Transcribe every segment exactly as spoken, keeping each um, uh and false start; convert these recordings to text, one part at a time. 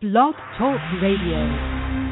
Blog Talk Radio.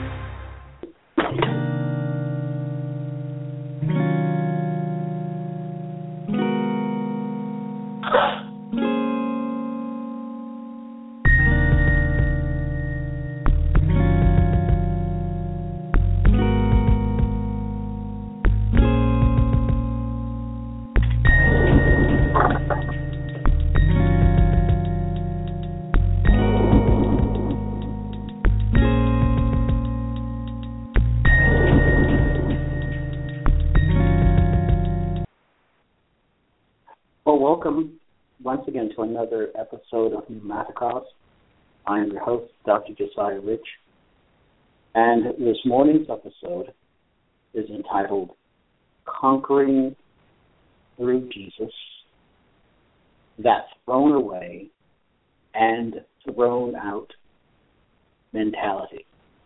Welcome once again to another episode of Pneumaticos. I am your host, Doctor Josiah Rich, and this morning's episode is entitled Conquering Through Jesus, That Thrown Away and Thrown Out Mentality.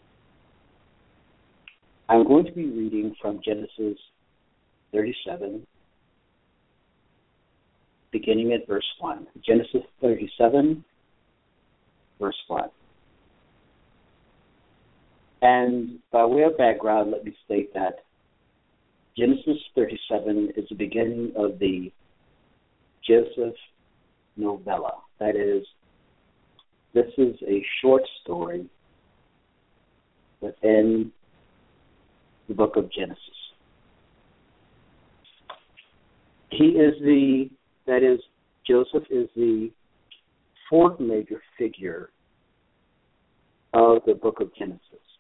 I'm going to be reading from Genesis thirty-seven, beginning at verse one. Genesis thirty-seven, verse one. And by way of background, let me state that Genesis thirty-seven is the beginning of the Joseph novella. That is, this is a short story within the book of Genesis. He is the That is, Joseph is the fourth major figure of the book of Genesis.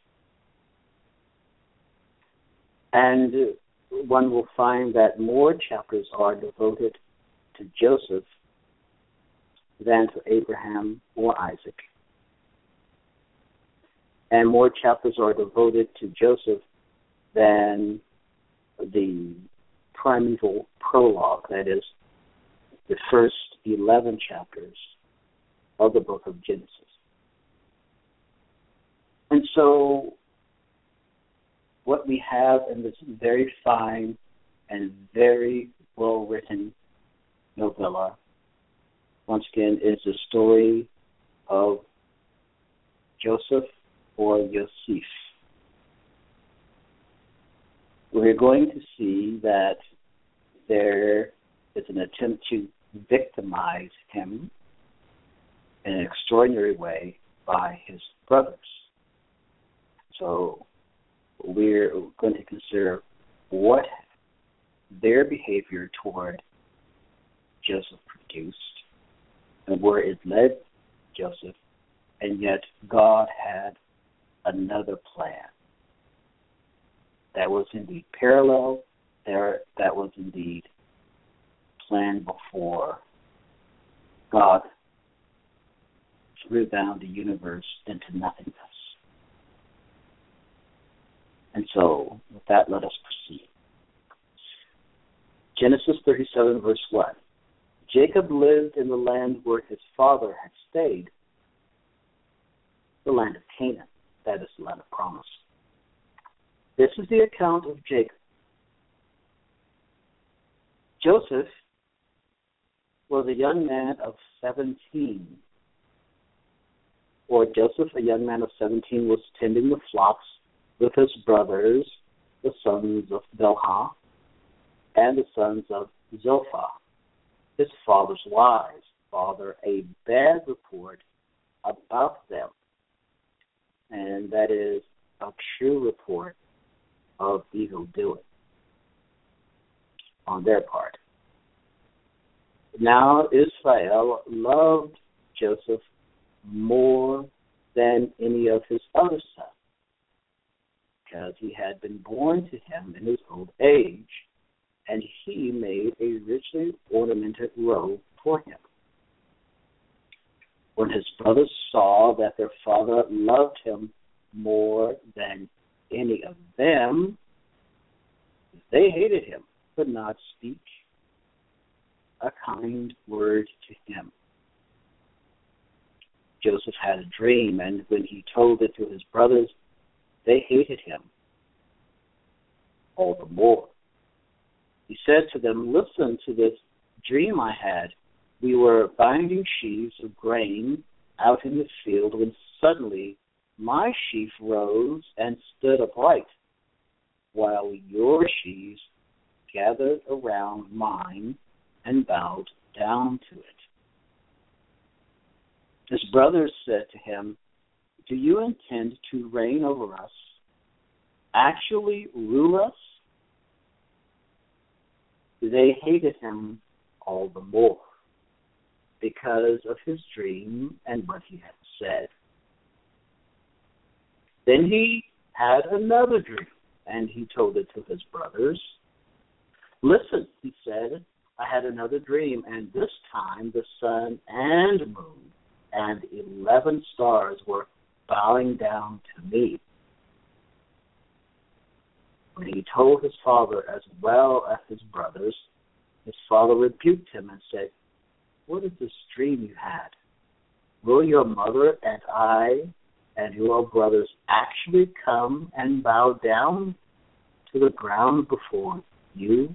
And one will find that more chapters are devoted to Joseph than to Abraham or Isaac. And more chapters are devoted to Joseph than the primeval prologue, that is, the first eleven chapters of the book of Genesis. And so what we have in this very fine and very well-written novella, once again, is the story of Joseph or Yosef. We're going to see that there is an attempt to victimize him in an extraordinary way by his brothers. So we're going to consider what their behavior toward Joseph produced and where it led Joseph, and yet God had another plan that was indeed parallel, there that was indeed planned before God threw down the universe into nothingness. And so, with that, let us proceed. Genesis thirty-seven, verse one. Jacob lived in the land where his father had stayed, the land of Canaan, that is the land of promise. This is the account of Jacob. Joseph was a young man of seventeen. Or Joseph, a young man of seventeen, was tending the flocks with his brothers, the sons of Bilhah, and the sons of Zilpah, his father's wives. Father, a bad report about them, and that is a true report of evil doing on their part. Now Israel loved Joseph more than any of his other sons, because he had been born to him in his old age, and he made a richly ornamented robe for him. When his brothers saw that their father loved him more than any of them, they hated him, could not speak a kind word to him. Joseph had a dream, and when he told it to his brothers, they hated him all the more. He said to them, "Listen to this dream I had. We were binding sheaves of grain out in the field when suddenly my sheaf rose and stood upright, while your sheaves gathered around mine and bowed down to it. His brothers said to him, do you intend to reign over us, actually rule us? They hated him all the more because of his dream and what he had said. Then he had another dream, and he told it to his brothers. Listen, he said, I had another dream, and this time the sun and moon and eleven stars were bowing down to me. When he told his father as well as his brothers, his father rebuked him and said, what is this dream you had? Will your mother and I and your brothers actually come and bow down to the ground before you?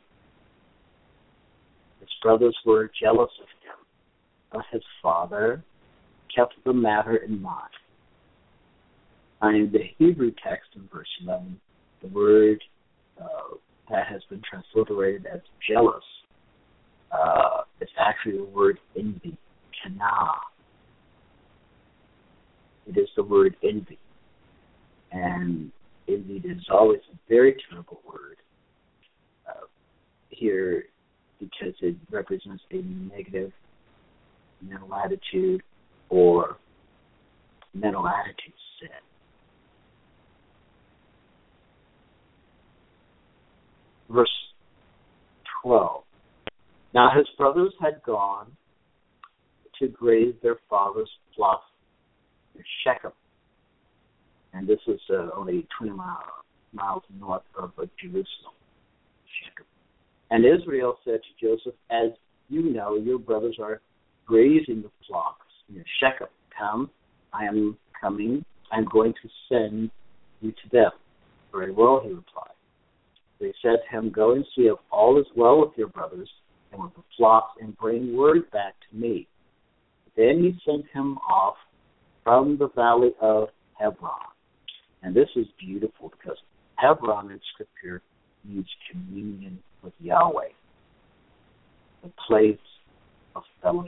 His brothers were jealous of him, but his father kept the matter in mind. In the Hebrew text in verse eleven, the word uh, that has been transliterated as jealous uh, is actually the word envy, kana. It is the word envy. And envy is always a very terrible word uh, here because it represents a negative mental attitude or mental attitude sin. Verse twelve. Now his brothers had gone to graze their father's flock in Shechem. And this is uh, only twenty mile, miles north of uh, Jerusalem, Shechem. And Israel said to Joseph, as you know, your brothers are grazing the flocks near Shechem. Come, I am coming. I am going to send you to them. Very well, he replied. They said to him, go and see if all is well with your brothers and with the flocks, and bring word back to me. Then he sent him off from the valley of Hebron. And this is beautiful because Hebron in Scripture means communion with Yahweh, the place of fellowship.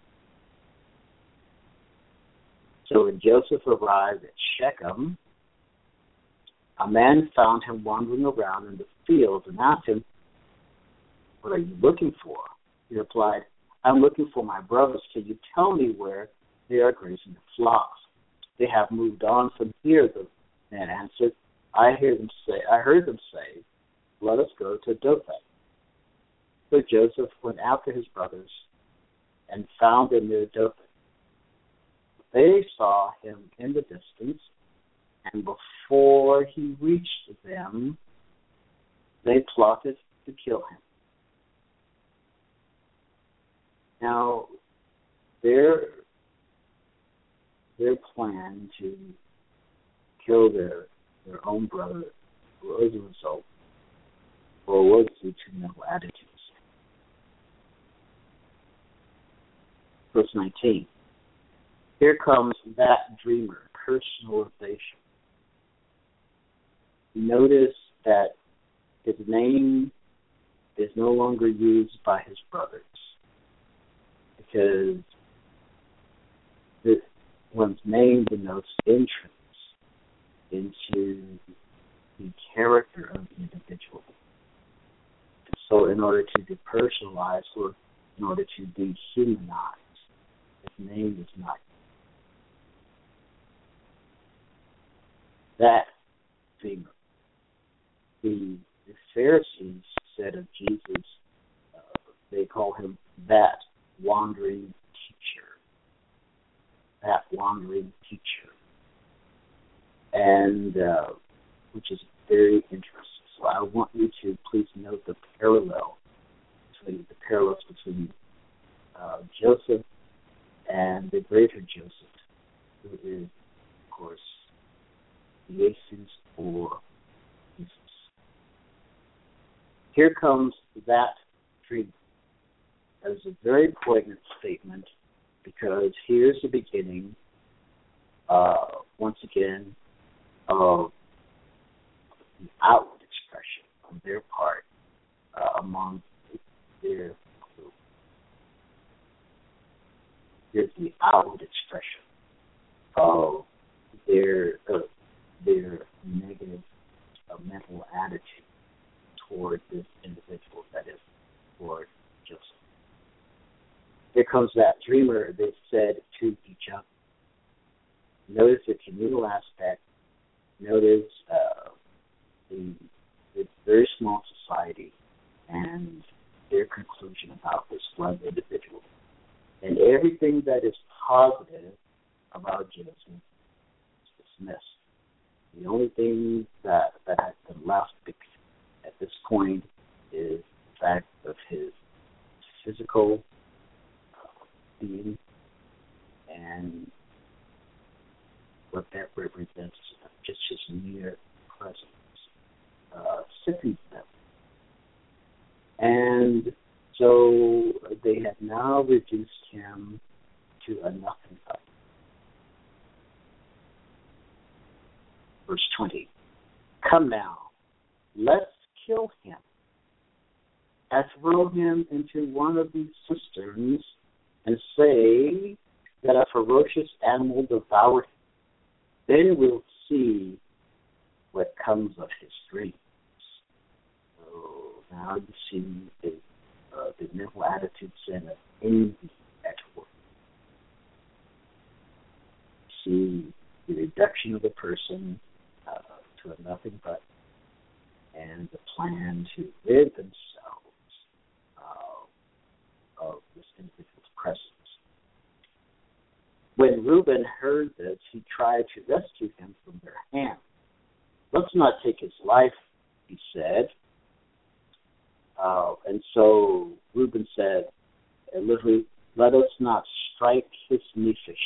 So when Joseph arrived at Shechem, a man found him wandering around in the fields and asked him, what are you looking for? He replied, I'm looking for my brothers. Can you tell me where they are grazing the flocks? They have moved on from here, the man answered. I hear them say, I heard them say, let us go to Dothan. So Joseph went after his brothers and found them near Dothan. They saw him in the distance, and before he reached them, they plotted to kill him. Now, their their plan to kill their their own brother was a result, or was due to mental attitudes. Verse nineteen. Here comes that dreamer, personalization. Notice that his name is no longer used by his brothers, because this one's name denotes entrance into the character of the individual. So in order to depersonalize, or in order to dehumanize, his name is not that dreamer. The, the Pharisees said of Jesus, uh, they call him that wandering teacher. That wandering teacher. And uh, which is very interesting. So I want you to please note the parallel between the parallels between uh, Joseph and the greater Joseph, who is, of course, Jesus or Jesus. Here comes that dream. That is a very poignant statement, because here's the beginning uh, once again, of the outward expression on their part uh, among their group. Here's the outward expression of their uh, their negative uh, mental attitude toward this individual, that is, toward Joseph. Here comes that dreamer, they said to each other. Notice the communal aspect. Notice uh, the, the very small society and their conclusion about this one individual. And everything that is positive about Joseph is dismissed. The only thing that, that has been left at this point is the fact of his physical uh, being and what that represents, just his mere presence, uh, sickens them. And so they have now reduced him to a nothing but. Verse twenty, come now, let's kill him and throw him into one of these cisterns and say that a ferocious animal devoured him. Then we'll see what comes of his dreams. So now you see the, uh, the mental attitudes and of envy at work. See the reduction of the person uh, to a nothing but, and the plan to rid themselves uh, of this individual's presence. When Reuben heard this, he tried to rescue him from their hand. Let's not take his life, he said. Uh, and so Reuben said, literally, let us not strike his nephesh.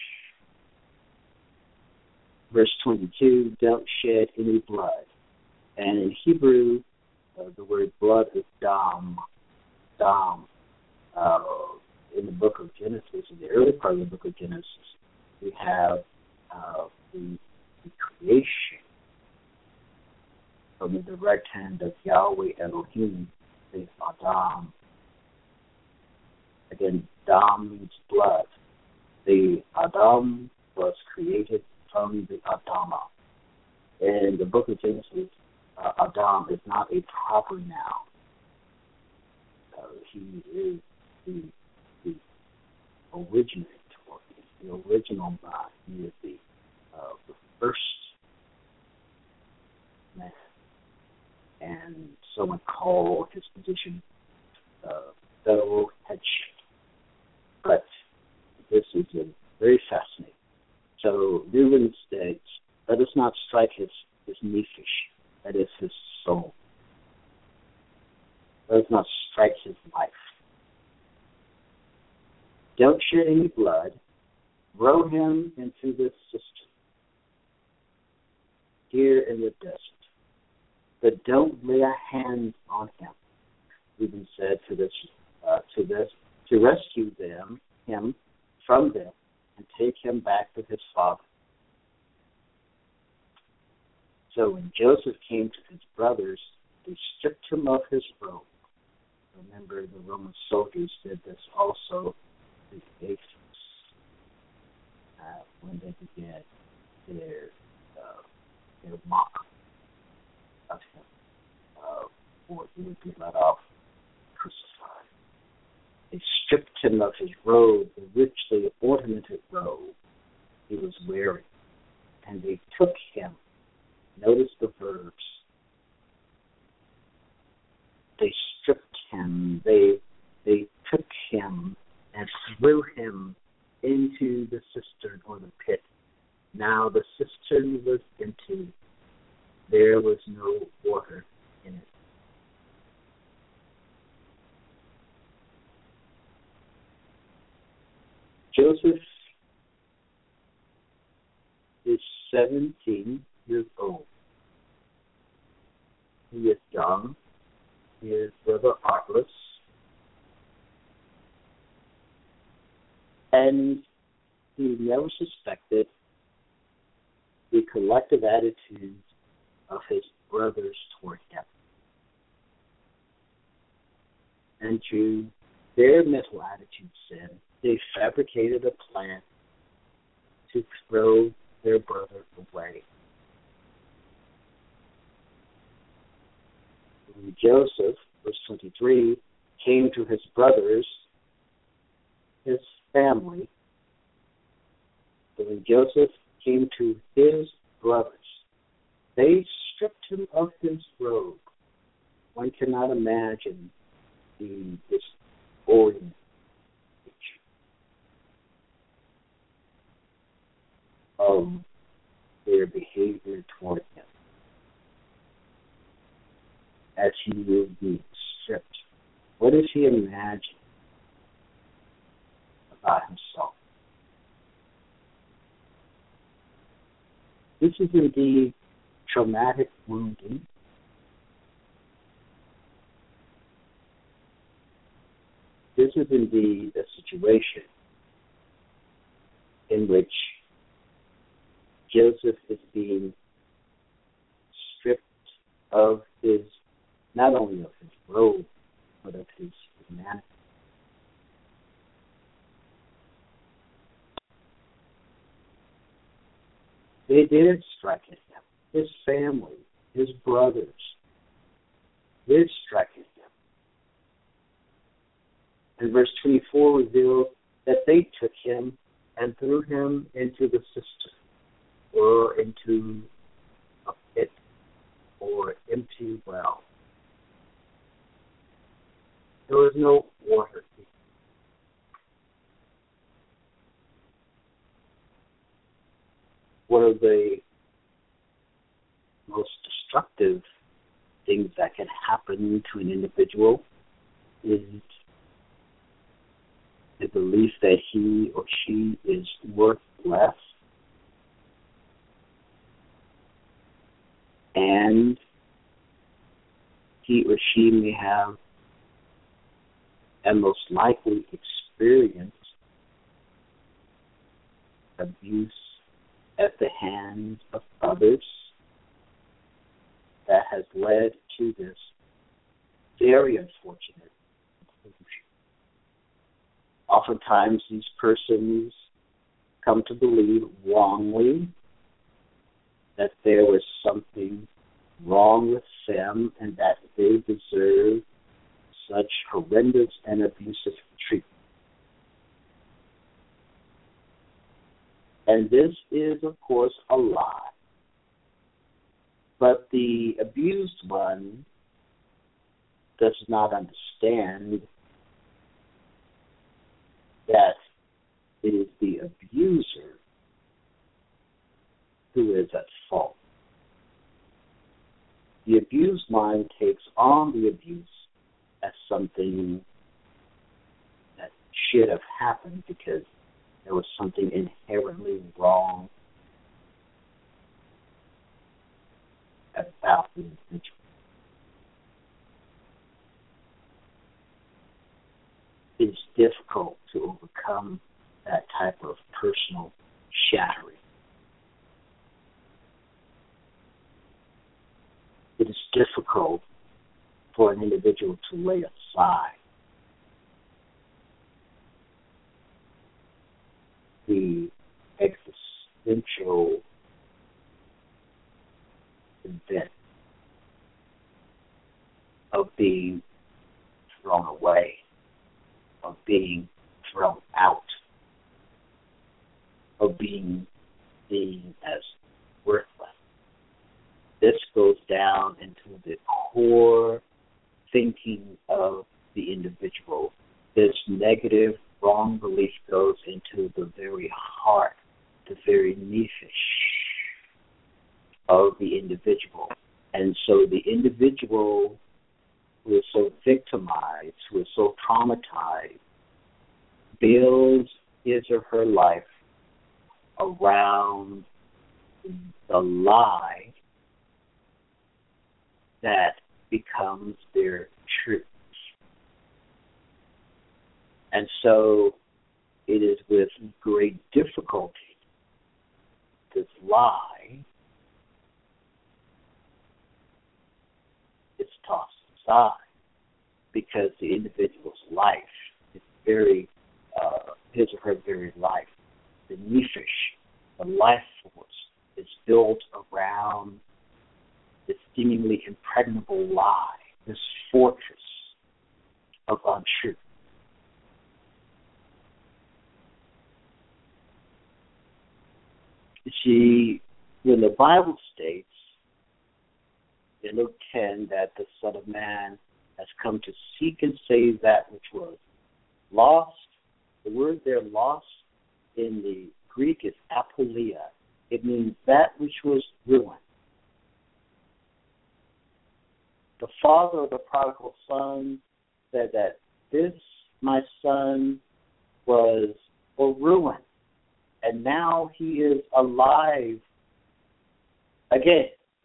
Verse twenty-two, don't shed any blood. And in Hebrew, uh, the word blood is dam. Dam. Uh, in the book of Genesis, in the early part of the book of Genesis, we have uh, the, the creation from the direct hand of Yahweh Elohim, the Adam. Again, Dam means blood. The Adam was created from the Adama. In the book of Genesis, uh, Adam is not a proper noun. Uh, he is the, the originator, the original man. He is the, uh, the first man. And someone called his position uh, federal headship. But this is a very fascinating. So Reuben states, let us not strike his, his nephesh, that is his soul. Let us not strike his life. Don't shed any blood. Throw him into this cistern here in the desert. But don't lay a hand on him. Reuben said to this, uh, to this, to rescue them, him from them, and take him back to his father. So when Joseph came to his brothers, they stripped him of his robe. Remember, the Roman soldiers did this also to the Egyptians uh, when they began their uh, their mock of him, uh, or he would be let off crucified. They stripped him of his robe, the richly ornamented robe he was wearing, and they took him. Notice the verbs. They stripped him. They they took him and threw him into the cistern or the pit. Now the cistern was empty. There was no water in it. Joseph is seventeen years old. He is young. He is rather artless. And he never suspected the collective attitudes of his brothers toward him. And to their mental attitudes then, they fabricated a plan to throw their brother away. When Joseph, verse twenty-three, came to his brothers, his family, when Joseph came to his brothers, they stripped him of his robe. One cannot imagine the disorienting picture of their behavior toward him as he will be stripped. What does he imagine about himself? This is indeed traumatic wounding. This is indeed a situation in which Joseph is being stripped of his, not only of his robe, but of his humanity. They did strike at him, his family, his brothers, did strike at him. And verse twenty-four reveals that they took him and threw him into the cistern, or into a pit, or empty well. There was no water. One of the most destructive things that can happen to an individual is the belief that he or she is worth less, and he or she may have and most likely experienced abuse at the hands of others that has led to this very unfortunate conclusion. Oftentimes these persons come to believe wrongly that there was something wrong with them and that they deserve such horrendous and abusive treatment. And this is, of course, a lie. But the abused one does not understand that it is the abuser who is at fault. The abused mind takes on the abuse as something that should have happened because there was something inherently wrong about the individual. It's difficult to overcome that type of personal shattering. It is difficult for an individual to lay aside the existential event of being thrown away, of being thrown out, of being seen as worthless. This goes down into the core thinking of the individual. This negative, wrong belief goes into the very heart, the very nephesh of the individual. And so the individual who is so victimized, who is so traumatized, builds his or her life around the lie that becomes their truth. And so it is with great difficulty this lie tossed aside because the individual's life is very, uh, his or her very life, the nephesh, the life force, is built around this seemingly impregnable lie, this fortress of untruth. You see, when the Bible states in Luke ten that the Son of Man has come to seek and save that which was lost, the word there, lost, in the Greek is apoleia. It means that which was ruined. The father of the prodigal son said that this, my son, was a ruin, and now he is alive again.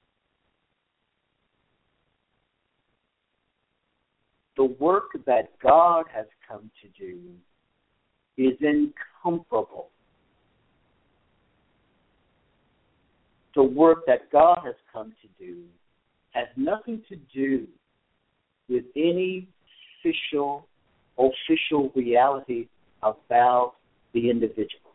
The work that God has come to do is incomparable. The work that God has come to do has nothing to do with any official, official reality about the individual.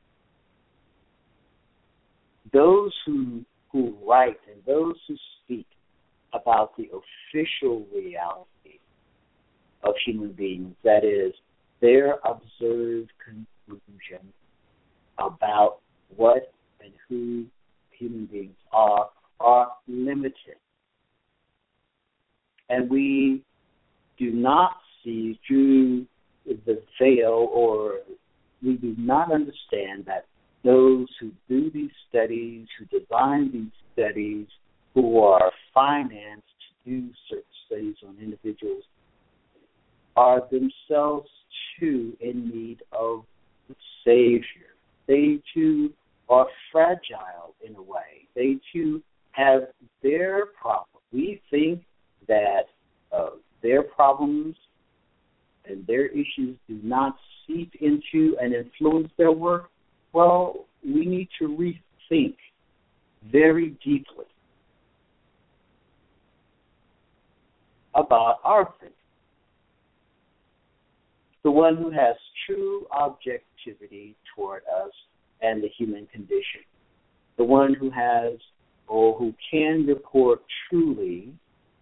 Those who who write and those who speak about the official reality of human beings, that is, their observed conclusion about what and who human beings are, are limited. And we do not see through the veil, or we do not understand that those who do these studies, who design these studies, who are financed to do certain studies on individuals, are themselves too in need of the Savior. They too are fragile in a way. They too have their problems. We think that uh, their problems and their issues do not seep into and influence their work. Well, we need to rethink very deeply about our thinking. The one who has true objectivity toward us and the human condition. The one who has, or who can report truly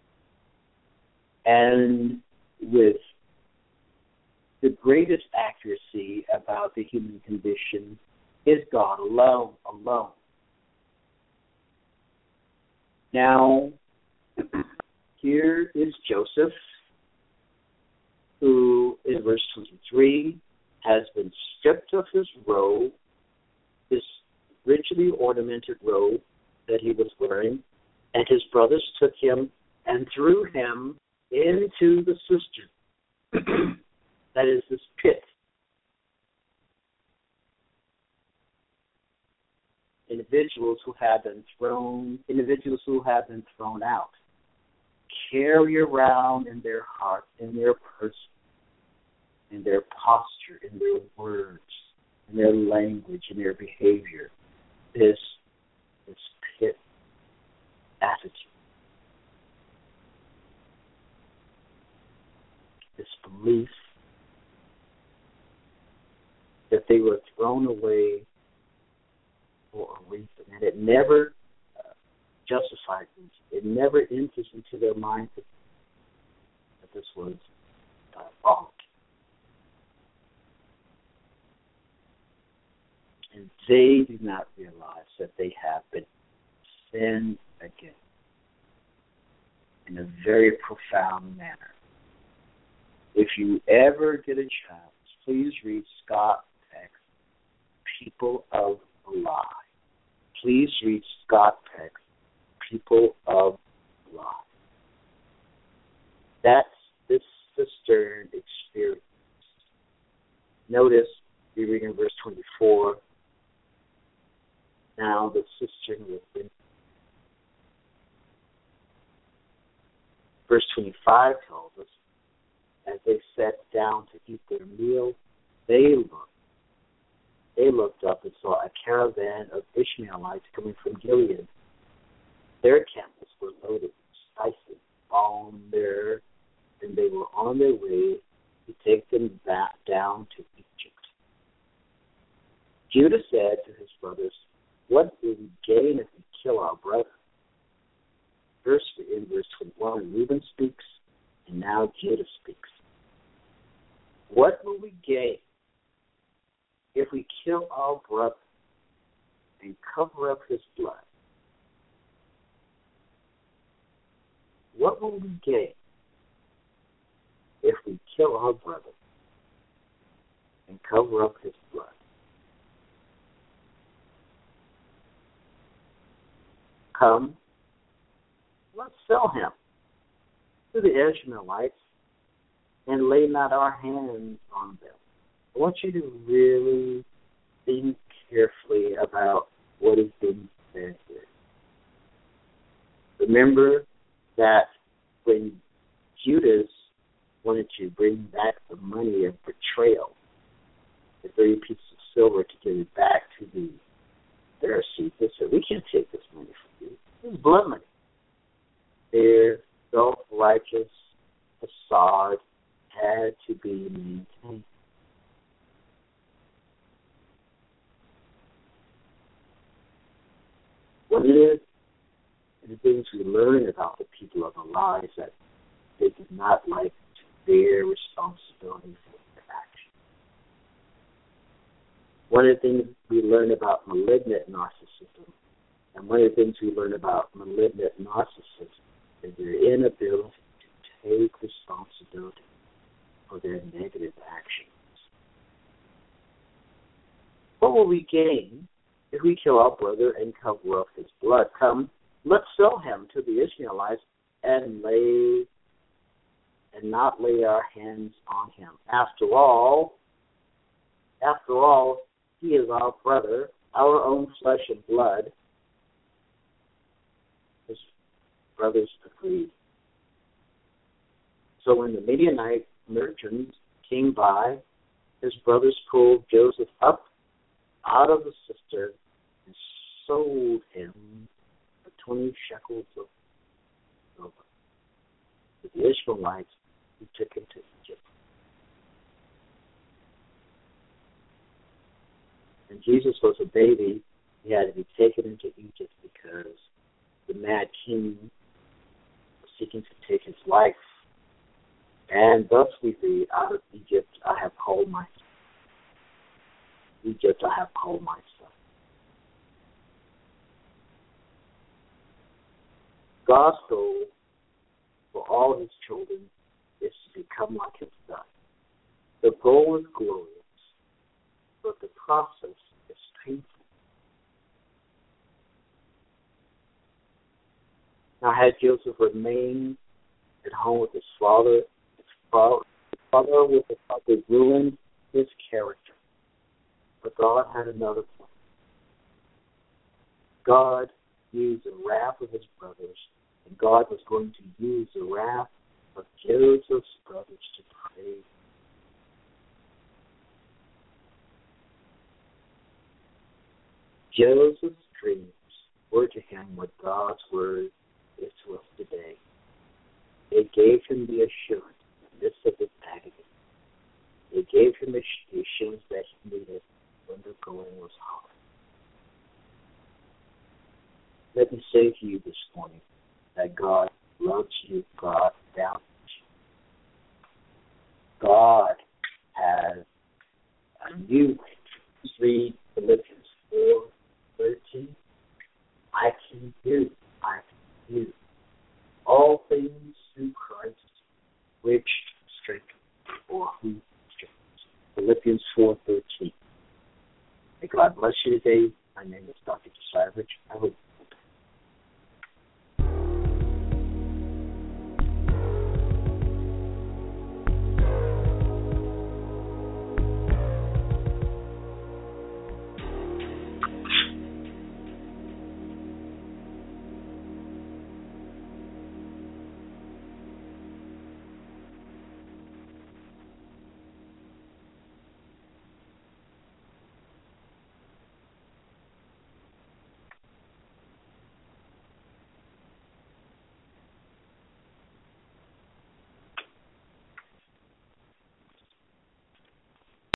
and with the greatest accuracy about the human condition is God alone, alone. Now, here is Joseph, who in verse twenty-three has been stripped of his robe, his richly ornamented robe that he was wearing, and his brothers took him and threw him into the cistern. That is this pit. Individuals who have been thrown, individuals who have been thrown out, carry around in their heart, in their person, in their posture, in their words, in their language, in their behavior, this, this pit attitude. This belief that they were thrown away for a reason, and it never uh, justified them. It never enters into their mind that, that this was uh, wrong. And they do not realize that they have been sinned against in a very profound manner. If you ever get a chance, please read Scott Peck's People of a Lie. Please read Scott Peck's People of a Lie. That's this cistern experience. Notice, we read in verse twenty-four, now the cistern was empty. Verse twenty-five tells us, as they sat down to eat their meal, they looked. They looked up and saw a caravan of Ishmaelites coming from Gilead. Their camels were loaded with spices, on their, and they were on their way to take them back down to Egypt. Judah said to his brothers, "What will we gain if we kill our brother?" Verse in verse twenty-one, Reuben speaks, and now Judah speaks. What will we gain if we kill our brother and cover up his blood? What will we gain if we kill our brother and cover up his blood? Come, let's sell him to the Ishmaelites and lay not our hands on them. I want you to really think carefully about what is being said here. Remember that when Judas wanted to bring back the money of betrayal, the thirty pieces of silver to give it back to the Pharisees, they said, "We can't take this money from you. This is blood money." Their self-righteous facade had to be maintained. One of the, the things we learn about the people of Allah is that they did not like to bear responsibility for their actions. One of the things we learn about malignant narcissism, and one of the things we learn about malignant narcissism, is their inability to take responsibility for their negative actions. What will we gain if we kill our brother and cover up his blood? Come, let's sell him to the Ishmaelites and lay and not lay our hands on him. After all, after all, he is our brother, our own flesh and blood. His brothers agreed. So when the Midianite merchants came by, his brothers pulled Joseph up out of the cistern and sold him for twenty shekels of silver to the Ishmaelites, who took him to Egypt. When Jesus was a baby, he had to be taken into Egypt because the mad king was seeking to take his life. And thus we read, out of Egypt I have called my son. Egypt I have called my son. God's goal for all his children is to become like his son. The goal is glorious, but the process is painful. Now, had Joseph remained at home with his father, his father, his father would have probably ruined his character. But God had another plan. God used the wrath of his brothers, and God was going to use the wrath of Joseph's brothers to pray. Joseph's dreams were to him what God's word is to us today. It gave him the assurance in the midst of his agony. It gave him the assurance that he needed when the going was hard. Let me say to you this morning that God loves you. God values you. God has a new way. Read Philippians four thirteen. I can do, I can do all things through Christ, which strengthens, or who strengthens. Philippians four thirteen. May God bless you today. My name is Doctor Savage. I hope